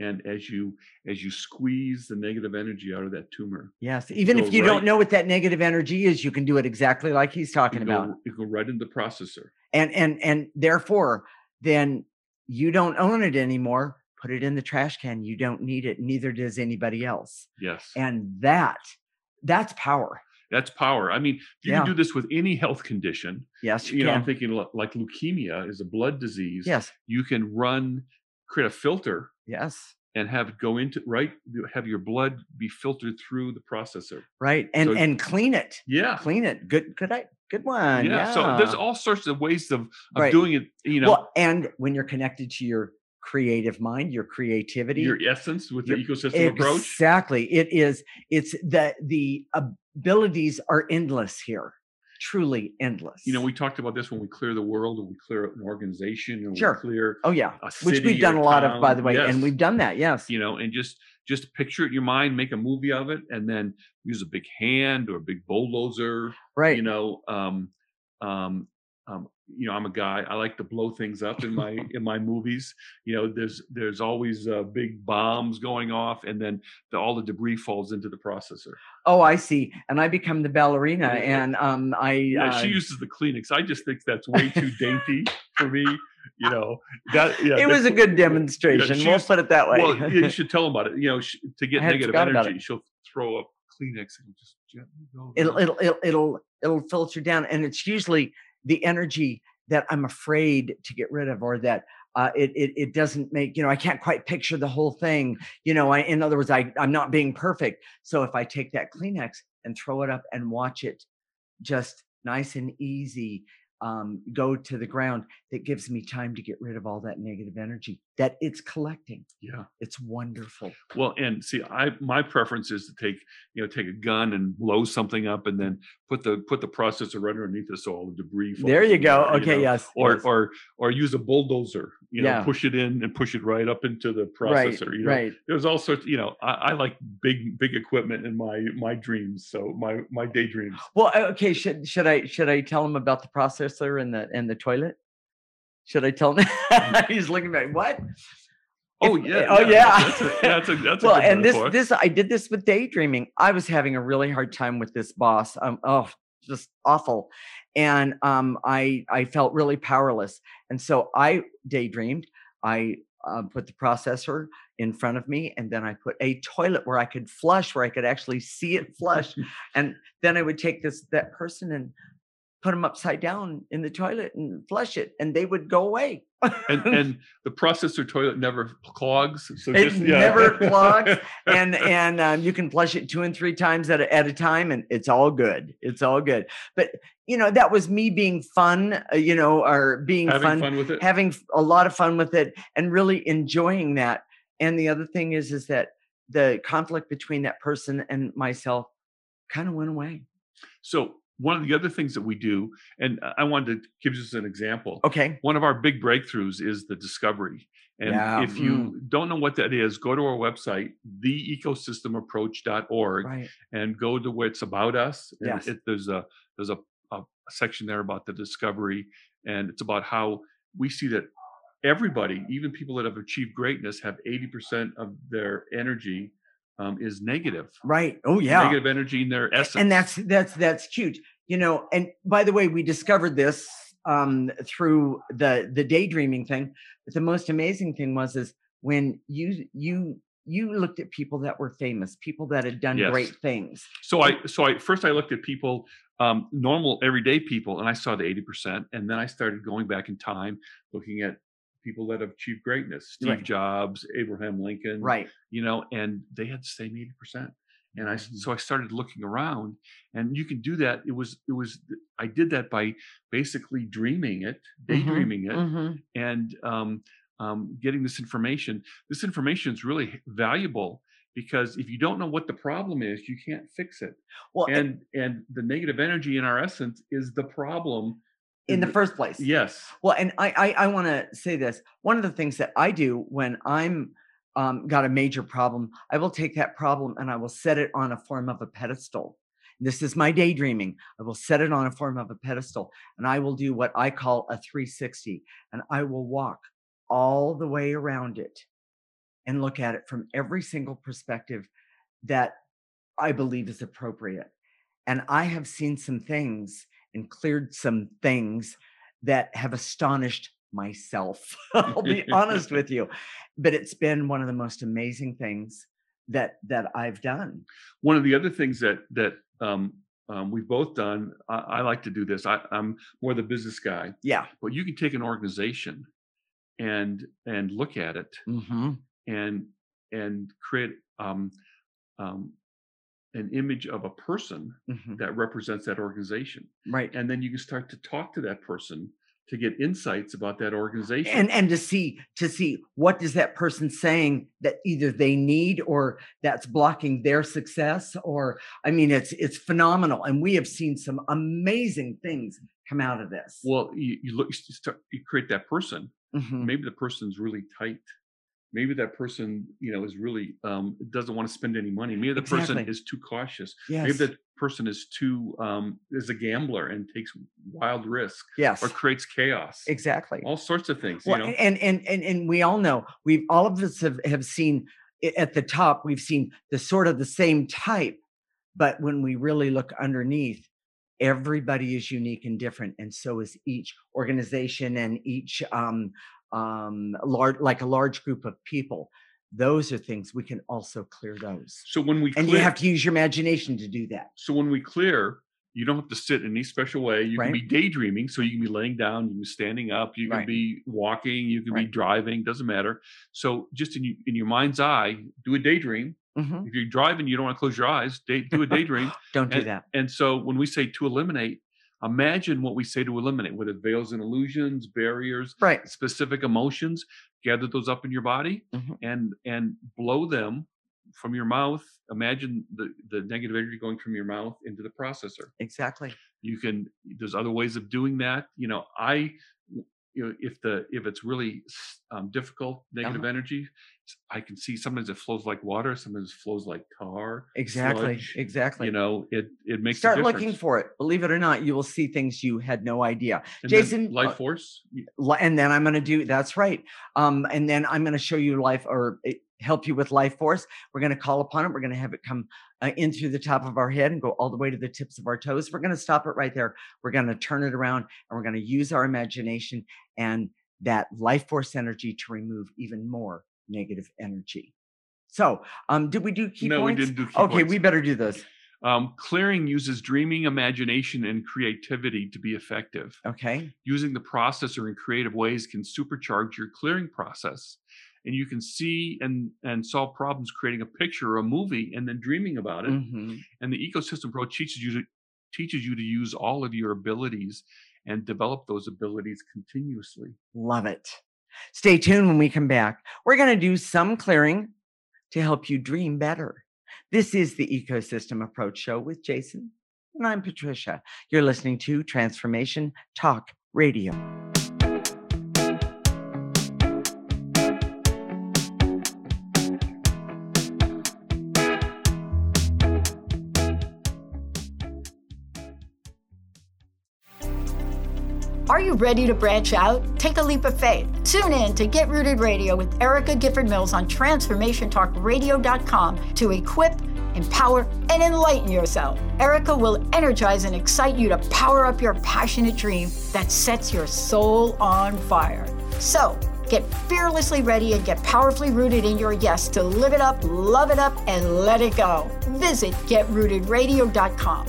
And as you as you squeeze the negative energy out of that tumor, Yes. Even go if you right- don't know what that negative energy is, you can do it exactly like he's talking it about. go, it go right into the processor. And and and therefore, then you don't own it anymore. Put it in the trash can. You don't need it. Neither does anybody else. Yes. And that that's power. That's power. I mean, you Yeah. can do this with any health condition. Yes, you You know, I'm can. thinking li- like leukemia is a blood disease. Yes. You can run, create a filter Yes. and have it go into, right? You have your blood be filtered through the processor. Right. And So- and clean it. Yeah. Clean it. Good good I good one. Yeah. Yeah. So there's all sorts of ways of, of Right. doing it, you know, Well, and when you're connected to your creative mind, your creativity, your essence with the your- ecosystem approach. Exactly. It is. It's the the abilities are endless here. Truly endless. You know, we talked about this when we clear the world and we clear an organization and Sure. we clear, Oh yeah. a Which city we've done or a lot of, by town. the way, Yes. and we've done that. Yes. you know, and just just picture it in your mind, make a movie of it, and then use a big hand or a big bulldozer. Right. You know, um, um, um, you know, I'm a guy. I like to blow things up in my in my movies. You know, there's there's always uh, big bombs going off, and then the, all the debris falls into the processor. Oh, I see. And I become the ballerina, and um, I. Yeah, uh, she uses the Kleenex. I just think that's way too dainty for me. You know, that yeah. it was a that- good demonstration. she we'll was- put it that way. Well, yeah, you should tell them about it. You know, sh- to get I had negative forgot about energy, it. she'll throw up Kleenex and just gently go. it'll, down. it'll it'll it'll it'll filter down, and it's usually the energy that I'm afraid to get rid of, or that uh, it, it it doesn't make, you know, I can't quite picture the whole thing. You know, I in other words, I I'm not being perfect. So if I take that Kleenex and throw it up and watch it just nice and easy um, go to the ground, that gives me time to get rid of all that negative energy that it's collecting. Yeah. It's wonderful. Well, and see, I my preference is to take, you know, take a gun and blow something up, and then put the put the processor right underneath it so all the debris falls There you in go. there, you Okay, know, yes. Or yes. or or use a bulldozer, you know, Yeah. push it in and push it right up into the right, processor. You know, right. there's all sorts. You know, I, I like big big equipment in my my dreams. So my my daydreams. Well, uh, okay. Should should I should I tell him about the processor and the and the toilet? Should I tell him? He's looking at me, what? Oh If- yeah. oh yeah. That's a, that's a, that's a well, good and this metaphor. this I did this with daydreaming. I was having a really hard time with this boss. Um, oh, just awful, and um, I I felt really powerless, and so I daydreamed. I uh, put the processor in front of me, and then I put a toilet where I could flush, where I could actually see it flush, and then I would take this that person and put them upside down in the toilet and flush it, and they would go away. and and the processor toilet never clogs. So It just, yeah. never clogs, and and um, you can flush it two and three times at a, at a time, and it's all good. It's all good. But you know, that was me being fun, uh, you know, or being Having fun, fun with it. having f- a lot of fun with it, and really enjoying that. And the other thing is, is that the conflict between that person and myself kind of went away. So one of the other things that we do, and I wanted to give you an example. Okay. One of our big breakthroughs is the discovery. And Yeah, if you don't know what that is, go to our website, the ecosystem approach dot org, Right. and go to where it's about us. And Yes. it, there's a there's a, a, a section there about the discovery, and it's about how we see that everybody, even people that have achieved greatness, have eighty percent of their energy um, is negative. Right. Oh yeah. Negative energy in their essence. And that's that's that's huge. You know, and by the way, we discovered this um through the the daydreaming thing. But the most amazing thing was is when you you you looked at people that were famous, people that had done Yes. great things. So I so I first I looked at people, um, normal everyday people, and I saw the eighty percent, and then I started going back in time, looking at people that have achieved greatness, Steve Right. Jobs, Abraham Lincoln, Right. you know, and they had the same eighty percent. And I Mhm. so I started looking around, and you can do that. It was it was I did that by basically dreaming it, daydreaming it, Mhm. and um, um, getting this information. This information is really valuable because if you don't know what the problem is, you can't fix it. Well, and And and the negative energy in our essence is the problem. in the first place. Yes. Well, and I I, I want to say this. One of the things that I do when I'm um, got a major problem, I will take that problem and I will set it on a form of a pedestal. This is my daydreaming. I will set it on a form of a pedestal, and I will do what I call a three sixty, and I will walk all the way around it and look at it from every single perspective that I believe is appropriate. And I have seen some things and cleared some things that have astonished myself. I'll be honest with you, but it's been one of the most amazing things that that I've done. One of the other things that that um, um, we've both done, I, I like to do this. I, I'm more the business guy. Yeah. But you can take an organization and and look at it Mm-hmm. and and create um, um, an image of a person Mm-hmm. that represents that organization, Right. and then you can start to talk to that person to get insights about that organization. And and to see to see what is that person saying that either they need or that's blocking their success, or I mean it's it's phenomenal, and we have seen some amazing things come out of this. Well, you, you look, you start, you create that person. Mhm. Maybe the person's really tight. Maybe that person, you know, is really um, doesn't want to spend any money. Maybe the person Exactly. is too cautious. Yes. Maybe that person is too um, is a gambler and takes wild risk Yes. or creates chaos. Exactly. All sorts of things. Well, you know, and and and and we all know we've all of us have, have seen i- at the top, we've seen the sort of the same type, but when we really look underneath, everybody is unique and different, and so is each organization and each um um large like a large group of people. Those are things we can also clear those. so when we And clear, you have to use your imagination to do that. so when we clear, you don't have to sit in any special way. You Right. can be daydreaming, so you can be laying down, you can be standing up, you can Right. be walking, you can be Right. driving, doesn't matter. So just in you- in your mind's eye, do a daydream. Mhm. If you're driving, you don't want to close your eyes. Day, do a daydream. Don't do and, that. And so when we say to eliminate, imagine what we say to eliminate, whether veils and illusions, barriers, Right. specific emotions. Gather those up in your body Mhm. and and blow them from your mouth. Imagine the the negative energy going from your mouth into the processor. Exactly. You can. There's other ways of doing that. You know, I. You know, if the if it's really um, difficult negative Uh-huh. energy, I can see sometimes it flows like water, sometimes it flows like tar. Exactly. sludge. Exactly. You know, it it makes Start a looking difference. for it. Believe it or not, you will see things you had no idea. And then Jason, life uh, force. y- li- and then I'm going to do that's right. Um, and then I'm going to show you life or eh, help you with life force. We're going to call upon it. We're going to have it come uh, in through the top of our head and go all the way to the tips of our toes. We're going to stop it right there. We're going to turn it around and we're going to use our imagination and that life force energy to remove even more negative energy. So, um, did we do key No, we points? didn't do key Okay, points. we better do those. Um, clearing uses dreaming, imagination, and creativity to be effective. Okay. Using the processor in creative ways can supercharge your clearing process. And you can see and, and solve problems creating a picture or a movie and then dreaming about it. Mhm. And the ecosystem approach teaches you to teaches you to use all of your abilities and develop those abilities continuously. Love it. Stay tuned when we come back. We're going to do some clearing to help you dream better. This is the Ecosystem Approach Show with Jason, and I'm Patricia. You're listening to Transformation Talk Radio. Are you ready to branch out? Take a leap of faith. Tune in to Get Rooted Radio with Erica Gifford Mills on transformation talk radio dot com to equip, empower, and enlighten yourself. Erica will energize and excite you to power up your passionate dream that sets your soul on fire. So, get fearlessly ready and get powerfully rooted in your yes to live it up, love it up, and let it go. Visit get rooted radio dot com.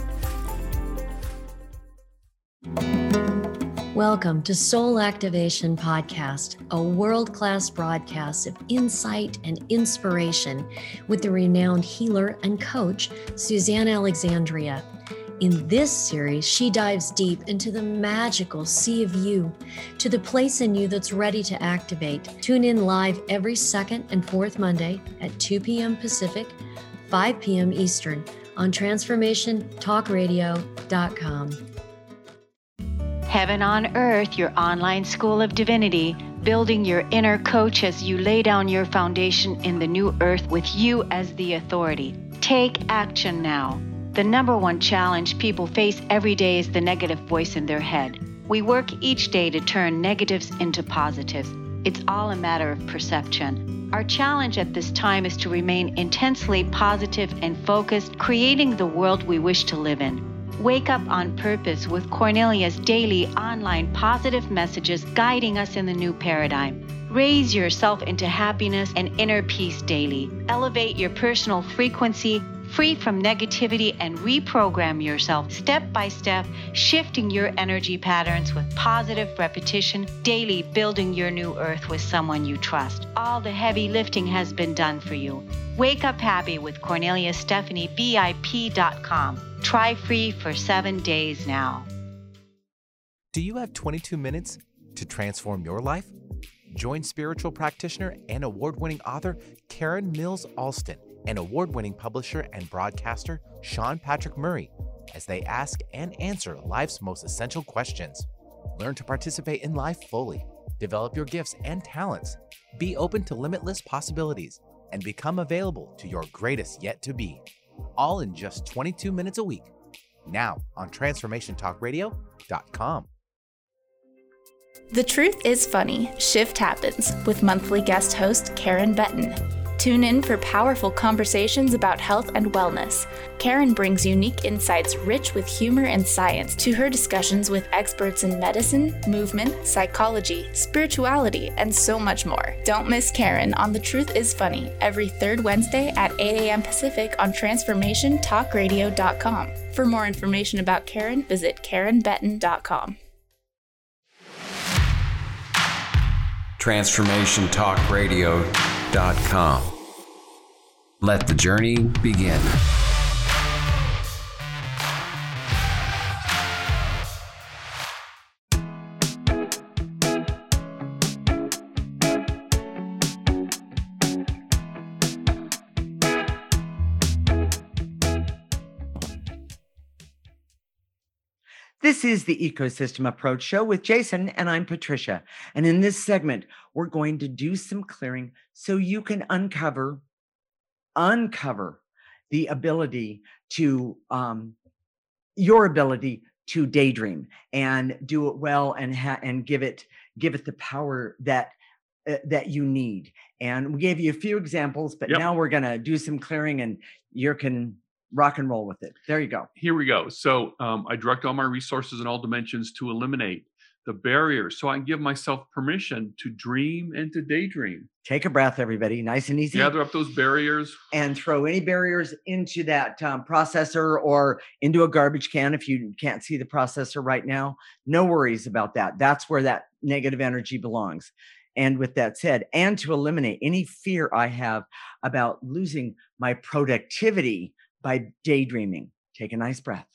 Welcome to Soul Activation Podcast, a world-class broadcast of insight and inspiration with the renowned healer and coach, Suzanne Alexandria. In this series, she dives deep into the magical sea of you, to the place in you that's ready to activate. Tune in live every second and fourth Monday at two p.m. Pacific, five p.m. Eastern on transformation talk radio dot com. Heaven on Earth, your online school of divinity, building your inner coach as you lay down your foundation in the new earth with you as the authority. Take action now. The number one challenge people face every day is the negative voice in their head. We work each day to turn negatives into positives. It's all a matter of perception. Our challenge at this time is to remain intensely positive and focused, creating the world we wish to live in. Wake up on purpose with Cornelia's daily online positive messages guiding us in the new paradigm. Raise yourself into happiness and inner peace daily. Elevate your personal frequency, free from negativity, and reprogram yourself step by step, shifting your energy patterns with positive repetition, daily building your new earth with someone you trust. All the heavy lifting has been done for you. Wake up happy with Cornelia Stephanie V I P dot com. Try free for seven days now. Do you have twenty-two minutes to transform your life? Join spiritual practitioner and award-winning author Karen Mills Alston and award-winning publisher and broadcaster Sean Patrick Murray as they ask and answer life's most essential questions. Learn to participate in life fully, develop your gifts and talents, be open to limitless possibilities, and become available to your greatest yet to be. All in just twenty-two minutes a week. Now on transformation talk radio dot com. The Truth is Funny, Shift Happens with monthly guest host Karen Benton. Tune in for powerful conversations about health and wellness. Karen brings unique insights rich with humor and science to her discussions with experts in medicine, movement, psychology, spirituality, and so much more. Don't miss Karen on The Truth is Funny every third Wednesday at eight a.m. Pacific on transformation talk radio dot com. For more information about Karen, visit karen benton dot com. transformation talk radio dot com. Let the journey begin. This is the Ecosystem Approach Show with Jason, and I'm Patricia. And in this segment, we're going to do some clearing so you can uncover, uncover the ability to, um, your ability to daydream and do it well and ha- and give it give it the power that uh, that you need. And we gave you a few examples, but Yep. now we're going to do some clearing, and you can rock and roll with it. There you go. Here we go. So um, I direct all my resources in all dimensions to eliminate the barriers so I can give myself permission to dream and to daydream. Take a breath, everybody. Nice and easy. Gather up those barriers. And throw any barriers into that um, processor or into a garbage can if you can't see the processor right now. No worries about that. That's where that negative energy belongs. And with that said, and to eliminate any fear I have about losing my productivity by daydreaming. Take a nice breath.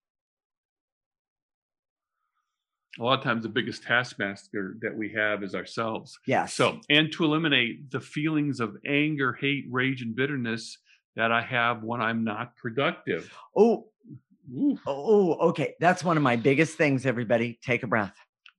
A lot of times the biggest taskmaster that we have is ourselves. Yes. So, and to eliminate the feelings of anger, hate, rage, and bitterness that I have when I'm not productive. Oh, oh, okay. That's one of my biggest things, everybody. Take a breath.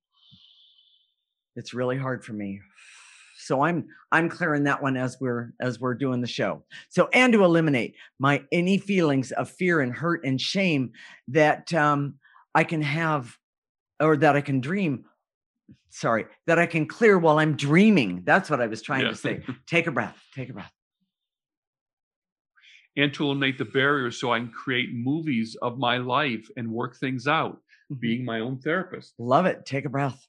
It's really hard for me. So I'm I'm clearing that one as we're as we're doing the show. So, and to eliminate my any feelings of fear and hurt and shame that um, I can have, or that I can dream. Sorry, that I can clear while I'm dreaming. That's what I was trying Yeah. to say. Take a breath. Take a breath. And to eliminate the barriers so I can create movies of my life and work things out, being my own therapist. Love it. Take a breath.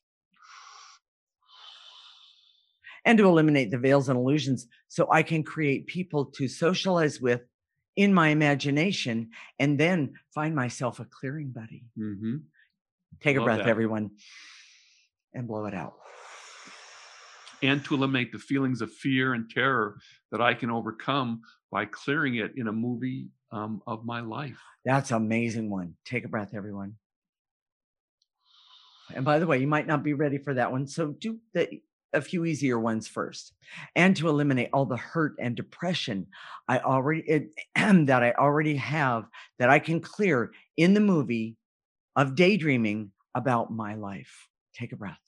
And to eliminate the veils and illusions so I can create people to socialize with in my imagination and then find myself a clearing buddy. Mm-hmm. Take a Love breath, that. everyone, and blow it out. And to eliminate the feelings of fear and terror that I can overcome by clearing it in a movie um, of my life. That's an amazing one. Take a breath, everyone. And by the way, you might not be ready for that one, so do the a few easier ones first. And to eliminate all the hurt and depression I already it, that I already have that I can clear in the movie of daydreaming about my life. Take a breath.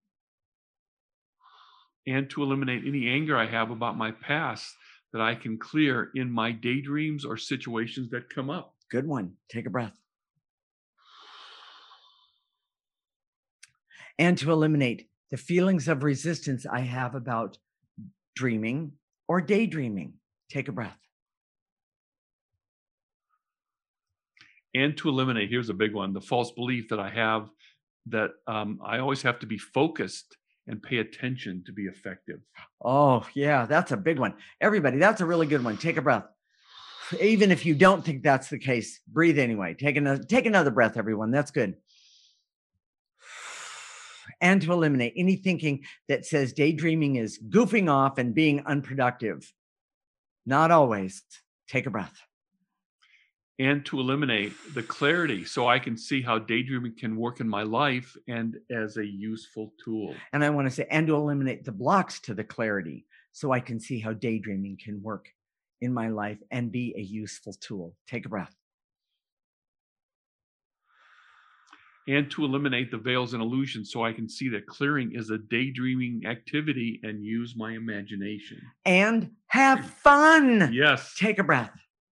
And to eliminate any anger I have about my past that I can clear in my daydreams or situations that come up. Good one. Take a breath. And to eliminate the feelings of resistance I have about dreaming or daydreaming. Take a breath. And to eliminate, here's a big one, the false belief that I have that um, I always have to be focused and pay attention to be effective. Oh, yeah, that's a big one. Everybody, that's a really good one. Take a breath. Even if you don't think that's the case, breathe anyway. Take another, take another breath, everyone. That's good. And to eliminate any thinking that says daydreaming is goofing off and being unproductive. Not always. Take a breath. And to eliminate the clarity so I can see how daydreaming can work in my life and as a useful tool. And I want to say, and to eliminate the blocks to the clarity so I can see how daydreaming can work in my life and be a useful tool. Take a breath. And to eliminate the veils and illusions so I can see that clearing is a daydreaming activity and use my imagination. And have fun. Yes. Take a breath.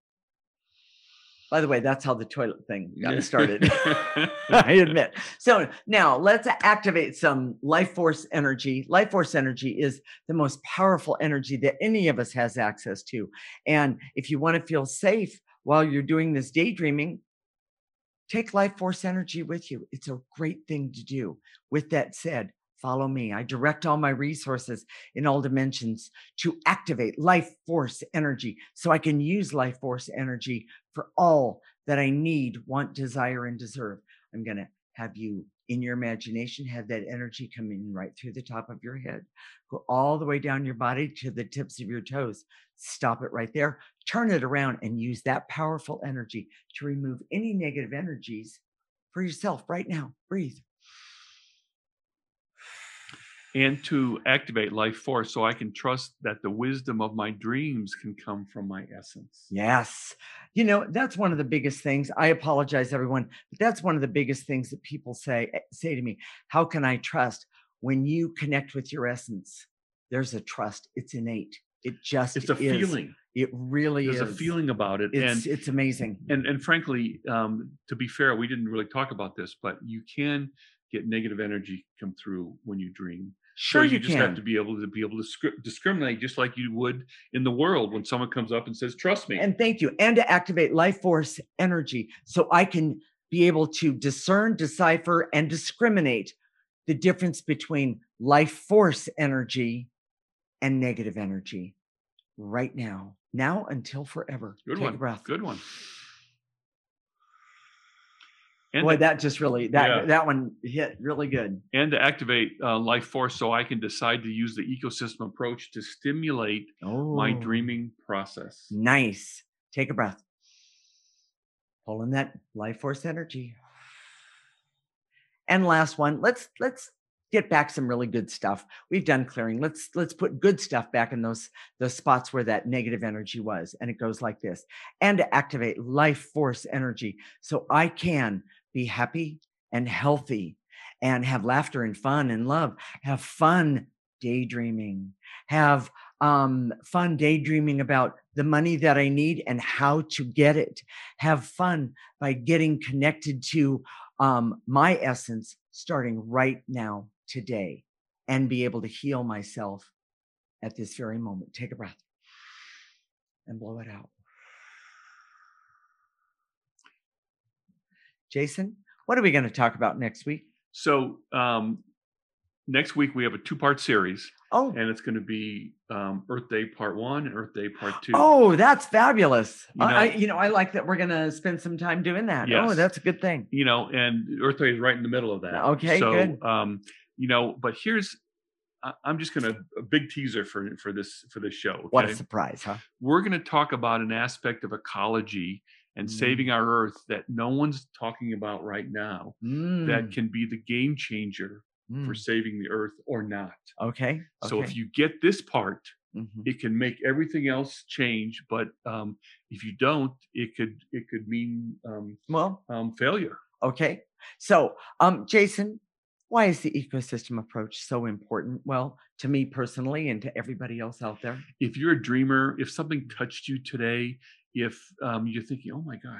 By the way, that's how the toilet thing got me started. I admit. So now let's activate some life force energy. Life force energy is the most powerful energy that any of us has access to. And if you want to feel safe while you're doing this daydreaming, take life force energy with you. It's a great thing to do. With that said, follow me. I direct all my resources in all dimensions to activate life force energy so I can use life force energy for all that I need, want, desire, and deserve. I'm going to have you in your imagination, have that energy come in right through the top of your head, go all the way down your body to the tips of your toes. Stop it right there. Turn it around and use that powerful energy to remove any negative energies for yourself right now. Breathe. And to activate life force so I can trust that the wisdom of my dreams can come from my essence. Yes. You know, that's one of the biggest things. I apologize, everyone, but that's one of the biggest things that people say, say to me. How can I trust? When you connect with your essence, there's a trust. It's innate. It just It's a is. feeling. It really There's is. a feeling about it. It's, and it's amazing. And, and frankly, um, to be fair, we didn't really talk about this, but you can get negative energy come through when you dream. Sure, so you, you just can. have to be able to be able to scri- discriminate just like you would in the world when someone comes up and says, trust me. And thank you. And to activate life force energy so I can be able to discern, decipher, and discriminate the difference between life force energy and negative energy right now. Now until forever. Good Take one. a breath. Good one. And Boy, to, that just really, that yeah. that one hit really good. And to activate uh, life force so I can decide to use the ecosystem approach to stimulate Oh, my dreaming process. nice. Take a breath. Pull in that life force energy. And last one, let's let's get back some really good stuff. We've done clearing. Let's let's put good stuff back in those those spots where that negative energy was. And it goes like this. And to activate life force energy so I can be happy and healthy and have laughter and fun and love. Have fun daydreaming. Have um, fun daydreaming about the money that I need and how to get it. Have fun by getting connected to um, my essence starting right now, today, and be able to heal myself at this very moment. Take a breath and blow it out. Jason, what are we going to talk about next week? So um, next week we have a two-part series. Oh. And it's going to be um, Earth Day Part One and Earth Day Part Two. Oh, that's fabulous. You know, I, you know, I like that we're going to spend some time doing that. Yes. Oh, that's a good thing. You know, and Earth Day is right in the middle of that. Okay, so, good. Um, you know, but here's, I, I'm just going to, a big teaser for, for this, for this show. Okay? What a surprise, huh? We're going to talk about an aspect of ecology and Mm. saving our Earth that no one's talking about right now, Mm. that can be the game changer Mm. for saving the Earth or not. Okay. So okay. if you get this part, Mhm. it can make everything else change. But um, if you don't, it could it could mean um, well, um, failure. Okay. So, um, Jason, why is the ecosystem approach so important? Well, to me personally and to everybody else out there. If you're a dreamer, if something touched you today, if um, you're thinking, oh my gosh,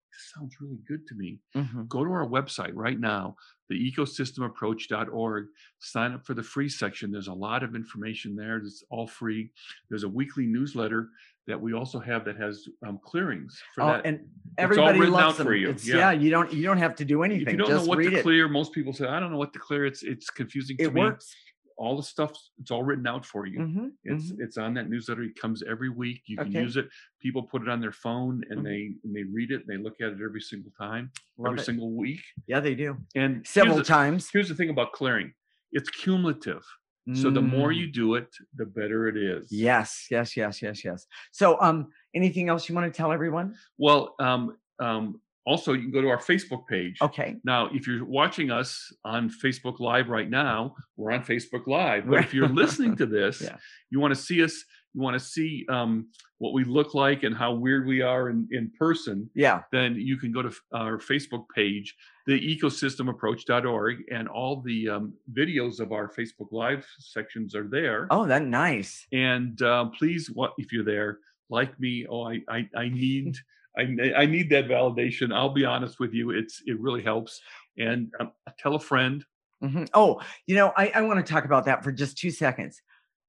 this sounds really good to me. Mm-hmm. Go to our website right now, the ecosystem approach dot org. Sign up for the free section. There's a lot of information there. It's all free. There's a weekly newsletter that we also have that has um, clearings for oh, that. and It's everybody all written loves out them. for you. It's, yeah. yeah, you don't you don't have to do anything. If you don't Just know what read to it. clear, most people say, I don't know what to clear. It's it's confusing to It me. works. All the stuff, it's all written out for you. Mm-hmm, It's mm-hmm. it's on that newsletter. It comes every week. You can Okay. use it. People put it on their phone and Mhm. they and they read it and they look at it every single time, Love every it. single week. Yeah, they do. And Several here's the, times. Here's the thing about clearing. It's cumulative. So the more Mm. you do it, the better it is. Yes, yes, yes, yes, yes. So, um, anything else you want to tell everyone? Well, um, um, also you can go to our Facebook page. Okay. Now, if you're watching us on Facebook Live right now, we're on Facebook Live. But if you're listening to this, Yeah. you want to see us, you want to see um, what we look like and how weird we are in, in person, Yeah. then you can go to f- our Facebook page, the ecosystem approach dot org, and all the um, videos of our Facebook Live sections are there. Oh, that's nice. And uh, please, what if you're there, like me, oh, I, I, I need, I, I need that validation. I'll be honest with you. It's, it really helps. And um, tell a friend. Mhm. Oh, you know, I, I want to talk about that for just two seconds.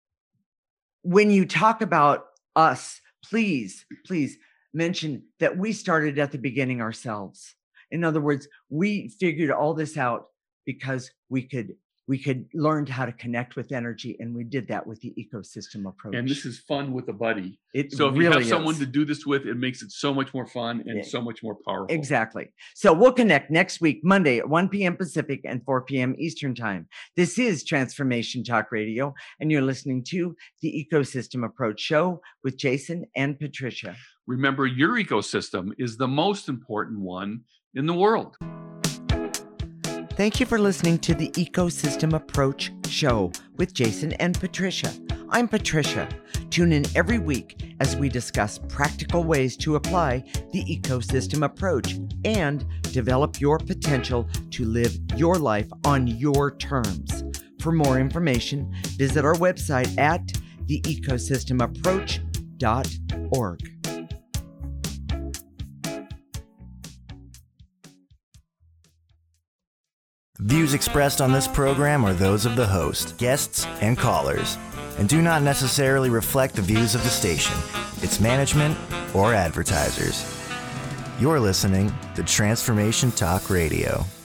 When you talk about us, please, please mention that we started at the beginning ourselves. In other words, we figured all this out because we could we could learn how to connect with energy, and we did that with the ecosystem approach. And this is fun with a buddy. It so if really you have someone is. to do this with, it makes it so much more fun and Yeah. so much more powerful. Exactly. So we'll connect next week, Monday at one p.m. Pacific and four p.m. Eastern Time. This is Transformation Talk Radio, and you're listening to the Ecosystem Approach Show with Jason and Patricia. Remember, your ecosystem is the most important one in the world. Thank you for listening to the Ecosystem Approach Show with Jason and Patricia. I'm Patricia. Tune in every week as we discuss practical ways to apply the ecosystem approach and develop your potential to live your life on your terms. For more information, visit our website at the ecosystem approach dot org. Views expressed on this program are those of the host, guests, and callers, and do not necessarily reflect the views of the station, its management, or advertisers. You're listening to Transformation Talk Radio.